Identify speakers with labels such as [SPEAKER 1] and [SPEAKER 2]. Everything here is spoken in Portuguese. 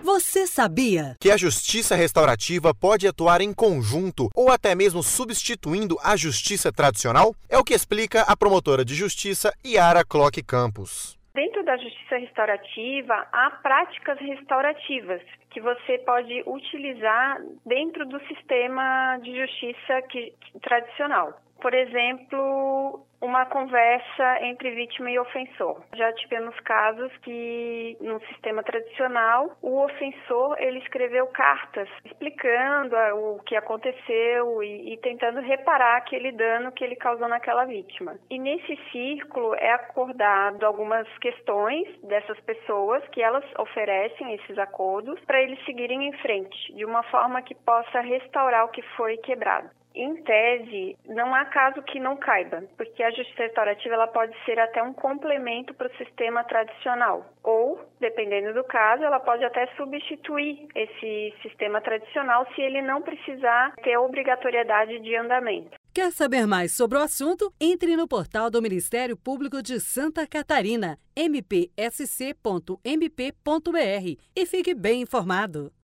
[SPEAKER 1] Você sabia
[SPEAKER 2] que a justiça restaurativa pode atuar em conjunto ou até mesmo substituindo a justiça tradicional? É o que explica a promotora de justiça Yara Clock Campos.
[SPEAKER 3] Dentro da justiça restaurativa, há práticas restaurativas que você pode utilizar dentro do sistema de justiça tradicional. Por exemplo, uma conversa entre vítima e ofensor. Já tivemos casos que, no sistema tradicional, o ofensor ele escreveu cartas explicando o que aconteceu e tentando reparar aquele dano que ele causou naquela vítima. E nesse círculo é acordado algumas questões dessas pessoas que elas oferecem esses acordos para eles seguirem em frente, de uma forma que possa restaurar o que foi quebrado. Em tese, não há caso que não caiba, porque a justiça restaurativa ela pode ser até um complemento para o sistema tradicional. Ou, dependendo do caso, ela pode até substituir esse sistema tradicional se ele não precisar ter obrigatoriedade de andamento.
[SPEAKER 1] Quer saber mais sobre o assunto? Entre no portal do Ministério Público de Santa Catarina, mpsc.mp.br, e fique bem informado.